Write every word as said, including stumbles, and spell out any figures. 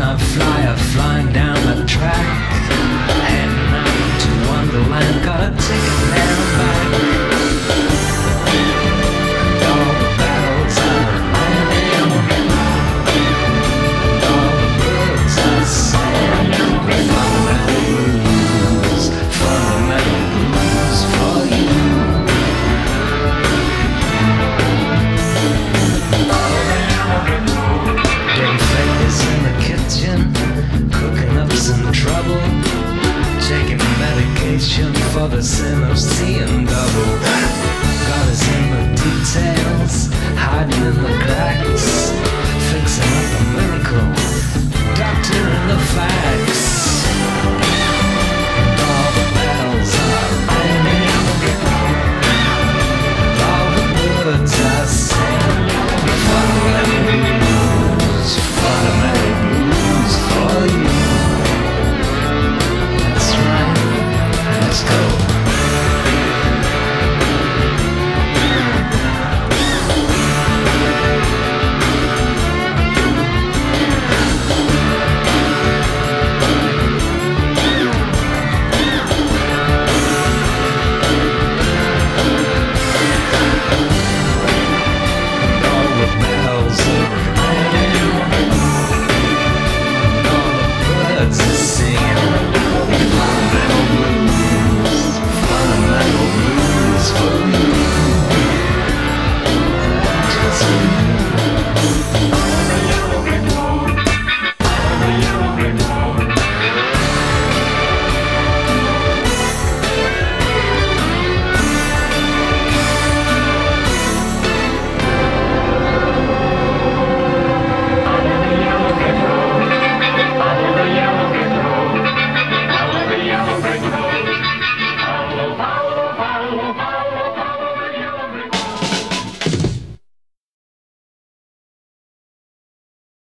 a flyer flying down the track. Heading out to Wonderland, got a ticket there and back. All the bells are ringing, all the birds are singing. Fundamental blues, fundamental blues for you. In the kitchen, cooking up some trouble, taking medication for the synesthesia.